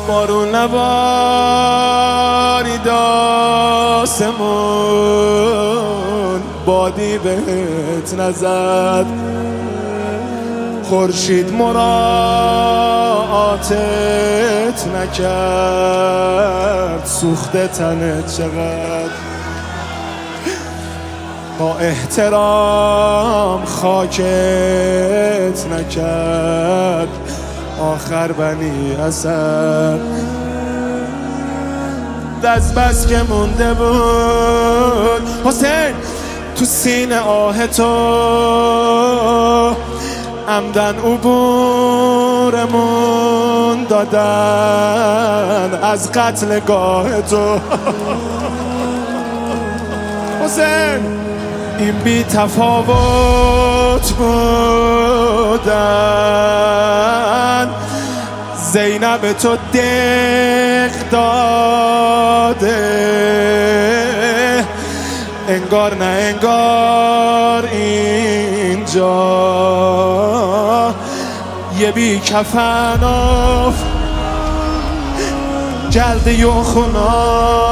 بارون نبارید آسمون، بادی بهت نزد، خورشید مراعاتت نکرد، سوخته تنت چقدر. با احترام خاکت نکرد، آخر بنی اسد. دست بس که مونده بود حسین تو سینه آه تو، عمدن عبورمون دادن از قتلگاه تو. حسین این بی تفاوت بودن، زینب تو دق داده، انگار نه انگار اینجا یه بی کفن اف geldi yoxuna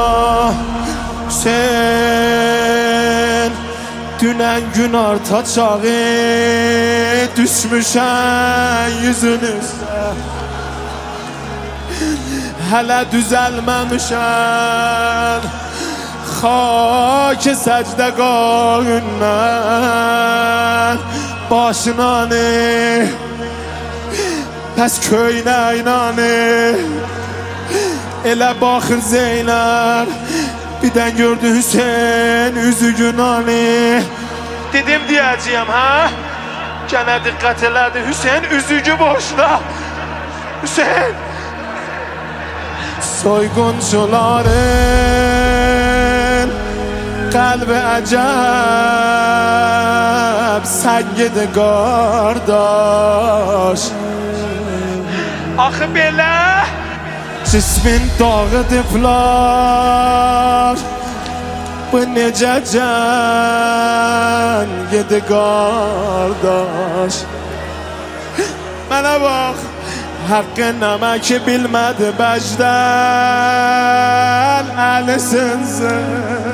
sen. Dünən gün arta çağı düşmüşən yüzünüzə, hələ düzəlməmişən xak səcdəqahündən. Başına ne pəs köynəyinə ne, elə baxır Zeynəb birdən gördü Hüseyin üzügün ani. Dedim diyeceğim ha, gene dikkat elədi Hüseyin üzügü boşda. Hüseyin soyguncuların kalbi acayip sengidi kardeş. Axı belə cismin dağıdıblar, bu necə can yedi qardaş. Mənə bax, haqqı nəməki bilmədi bəcdən əlisinsin.